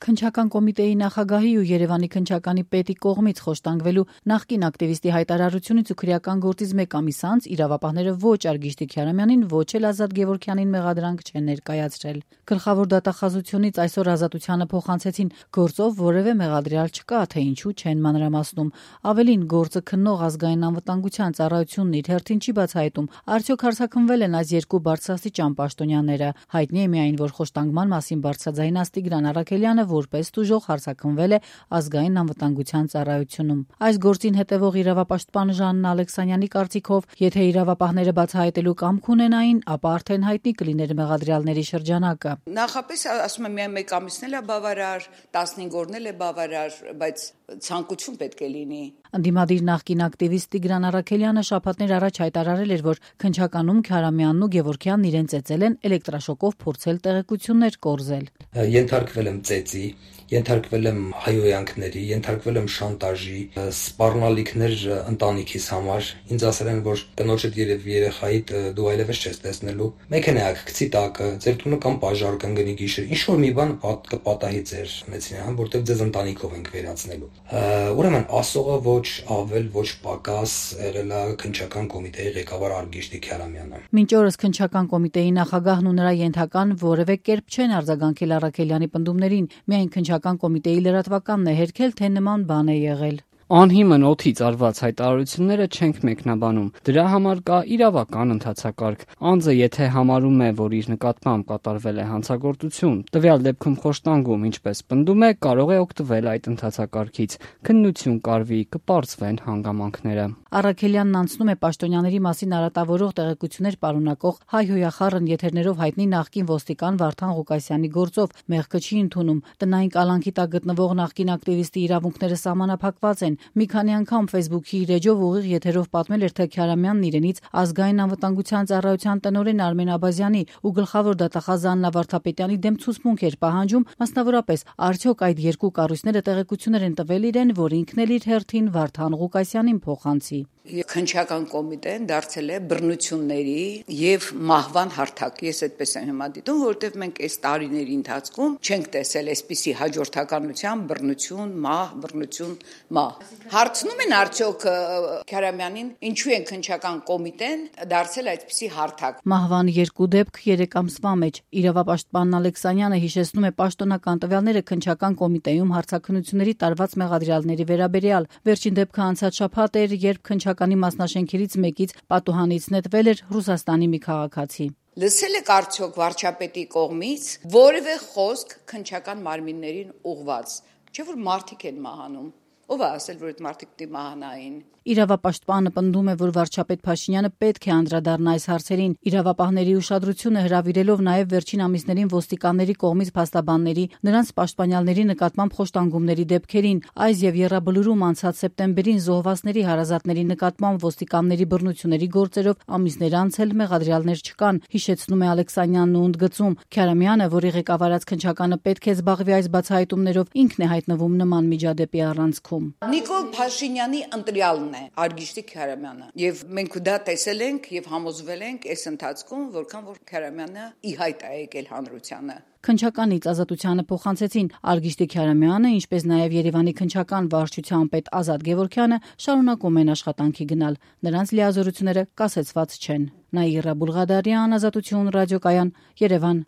Քննչական կոմիտեի նախագահի ու Երևանի քննչականի պետի կողմից խոշտանգվելու նախկին ակտիվիստի հայտարարությունից ու քրեական գործից մեկ ամիս անց իրավապահները ոչ Արգիշտի Քյարամյանին, ոչ էլ Ազատ Գևորգյանին մեղադրանք չեն ներկայացրել։ Գլխավոր դատախազությունից այսօր Ազատությանը փոխանցեցին գործով որևէ մեղադրյալ չկա, թե ինչու չեն մանրամասնում։ Ավելին, գործը քննող ազգային անվտանգության ծառայությունն իր հերթին չի բացահայտում, արդյոք հարձակվվել են այս երկու բարձրաստիճան պաշտոնյաները։ Հայտնի է միայն, որ խոշտանգման մասին բարձրաձայնած Տիգրան Առաքելյանը որպես տուժող հարձակվվել է ազգային անվտանգության ծառայությունում։ Այս գործին հետևող իրավապաշտպան Ժաննա Ալեքսանյանի կարծիքով, եթե իրավապահները բացահայտելու կամք ունենային, ապա արդեն հայտնի կլիներ մեղադրյալների շրջանակը։ Նախապես ասում եմ, միայն մեկ ամիսն էլ է բավարար, 15 օրն էլ է բավարար, բայց ցանկություն պետք է լինի։ Ընդդիմադիր նախկին ակտիվիստ Տիգրան Առաքելյանը շաբաթներ առաջ հայտարարել էր, որ քննչականում Քյարամյանն ու Գևորգյանն իրեն ծեծել են էլեկտրաշոկով փորձել տեղեկություններ կորզել։ Ենթարկվել եմ ծեծի, ենթարկվել եմ հայհոյանքների, ենթարկվել եմ շանտաժի, սպառնալիքներ ընտանիքիս համար։ Ինձ ասել են, որ տնոջդ երեխայիդ դու այլևս չես տեսնելու։ Մեքենայակ գցի տակը, ձեր տունը կամ պաժար կընկնի գիշեր, ինչ որ մի բան կպատահի ձեր մեծին, որտեղ ձեզ ընտանիքով ենք վերացնելու։ Ուրեմն ասողը ոչ ավել, ոչ պակաս եղել է քննչական կոմիտեի ղեկավար Արգիշտի Քյարամյանը։ Մինչ օրս քննչական կոմիտեի նախագահն ու նրա ենթական որևէ կերպ չեն արձագանքել Առաքելյանի պնդումներին, միայն քննչական կոմիտեի լրատվականն է հերքել, թե նման բան է եղել։ Անհիմն օդից արված հայտարարությունները չենք մեկնաբանում։ Դրա համար կա իրավական ընթացակարգ։ Անձը եթե համարում է, որ իր նկատմամբ կատարվել է հանցագործություն, տվյալ դեպքում խոշտանգում, ինչպես պնդում է, կարող է օգտվել այդ ընթացակարգից։ Քննություն կարվի, կպարզվեն հանգամանքները։ Առաքելյանն անցնում է պաշտոնյաների մասին արատավորող տեղեկություններ պարունակող հայհոյախառն եթերներով հայտնի նախկին ոստիկան Վարդան Ղուկասյանի գործով, մեղքը չի ընդունում։ Տնային կալանքի տակ գտնվող նախկին ակտիվիստի իրավունքները սահմանափակված են։ Մի քանի անգամ Facebook-ի իր էջով ուղիղ եթերով պատմել էր, թե Քյարամյանն իրենից ազգային անվտանգության ծառայության տնօրեն Արմեն Աբազյանի ու գլխավոր դատախազ Աննա Վարդապետյանի դեմ ցուցմունք էր պահանջում, մասնավորապես, արդյոք այդ երկու կառույցները տեղեկություններ են տվել իրեն, որ ինքն էլ իր հերթին Վարդան Ղուկասյանին փոխանցի։ Քննչական կոմիտեն դարձել է բռնությունների եւ մահվան հարթակ։ Ես այդպես եմ հիմա դիտում, որովհետեւ մենք այս տարիների ընթացքում չենք տեսել այսպիսի հաջորդականության բռնություն, մահ։ Հարցնում են արդյոք Քյարամյանին, ինչու են քննչական կոմիտեն դարձել այդպիսի հարթակ։ Մահվան երկու դեպք 3 ամսվա մեջ։ Իրավապաշտպան Ալեքսանյանը հիշեցնում է պաշտոնական տվյալները քննչական կոմիտեում հարցաքննությունների տարված մեղադրյալների վերաբերյալ։ Վերջին դեպքը անցած շաբաթ էր, երբ քննչականի մասնաշենքերից մեկից պատուհանից նետվել էր Ռուսաստանի մի քաղաքացի։ Լսել եք արդյոք վարչապետի կողմից որևէ խոսք քննչական մարմիններին ուղված, չէ՞ որ մարդիկ են մահանում։ Ով է ասել, որ այդ մարդիկ պիտի մահանային։ Իրավապաշտպանը պնդում է, որ վարչապետ Փաշինյանը պետք է անդրադառնա այս հարցերին։ Իրավապահների ուշադրությունը հրավիրելով նաև վերջին ամիսներին ոստիկանների կողմից փաստաբանների, նրանց պաշտպանյալների նկատմամբ խոշտանգումների դեպքերին, այս եւ Եռաբլուրում անցած սեպտեմբերին զոհվածների հարազատների նկատմամբ ոստիկանների բռնությունների գործերով ամիսներ անց էլ մեղադրյալներ չկան, հիշեցնում է Ալեքսանյանն ու ընդգծում. Քյարամյանը, որի ղեկավարած քննչականը պետք է զբաղվի այս բացահայտումներով, ինքն է հայտնվում նման միջադեպի առանցքում։ Նիկոլ Փաշինյանի ընտրյալն է Արգիշտի Քյարամյանը, եւ մենք դա տեսել ենք եւ համոզվել ենք այս ընթացքում, որքան որ Քյարամյանը ի հայտ է եկել հանրությանը։ Քննչականից Ազատությանը փոխանցեցին Արգիշտի Քյարամյանը, ինչպես նաև Երևանի քննչական վարչության պետ Ազատ Գևորգյանը շարունակում են աշխատանքի գնալ։ Նրանց լիազորությունները կասեցված չեն։ Նաիրա Բուլղադարյան, Ազատություն ռադիոկայան, Երևան։